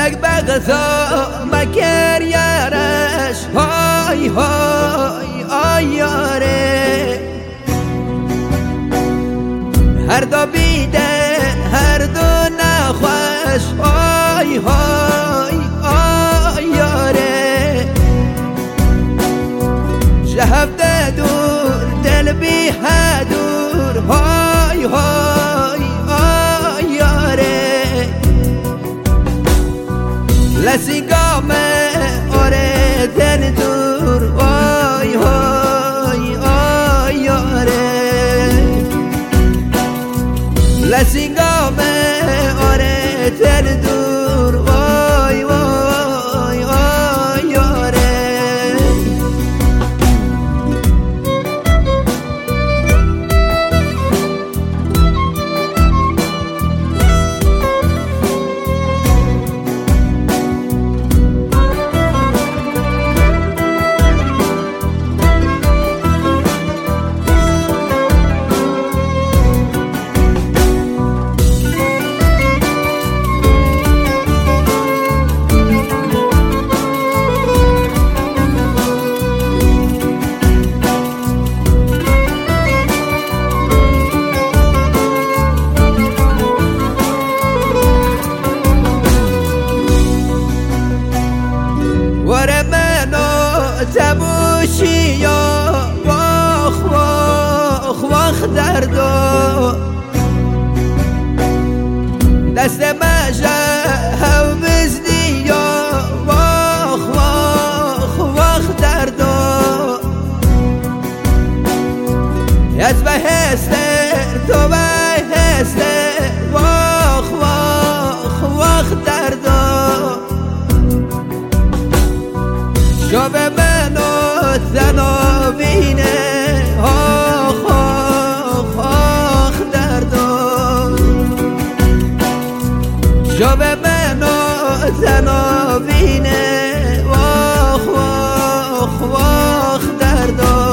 فلک بغضا مگر یارش های های آی یاره هر دو بیدن هر دو نخوش های های آی یاره شهب دور دل بی دور های های آی یاره لسیگامه آره دل دور وای های آی یاره لسیگامه آره دل دور وای وای آی یاره وره منو تبوشی یا واخ واخ واخ دردو دست مجه هاو بزدی یا واخ واخ واخ دردو از بهستر تو بهستر واخ واخ واخ دردو شب منو تنابینه آخ آخ آخ دردو شب منو تنابینه آخ آخ آخ دردو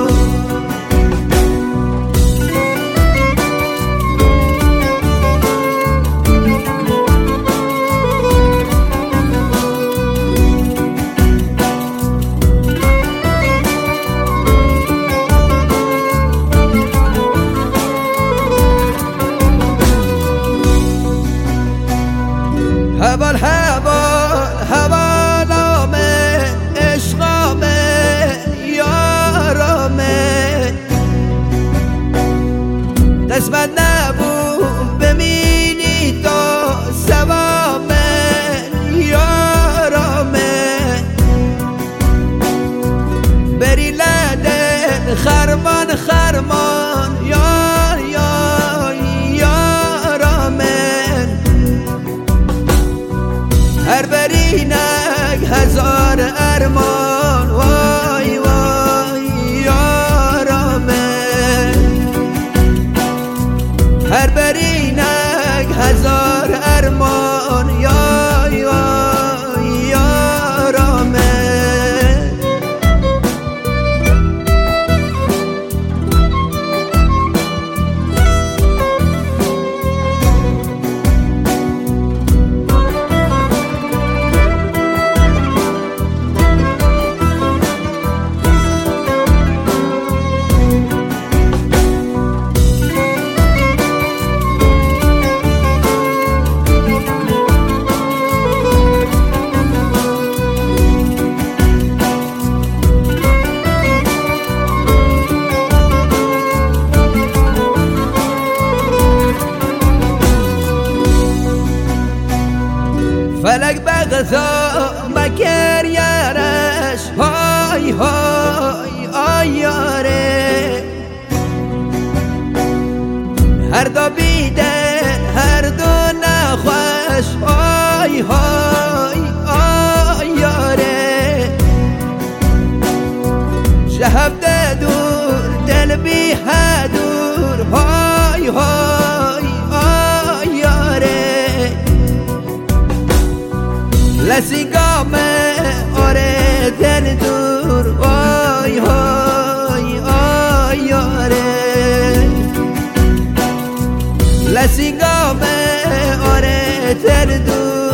هبال هبال هبال آمن عشق آمن یار آمن قسمت نبود بمینی تو سوامن یار آمن بری لدن خرمان خرمان یار یار یار آمن هر برینک هزار ارمان وای وای یارامه هر برینک هزار ارمان یای وای یارامه فلک بغضا مگر یارش های های آی یاره هر دو بیدن هر دو نخوش های های آی یاره شهب دور دل بی دور های های آی یاره لسیگامه آره دل دور وای های آی یاره لسیگامه آره دل دور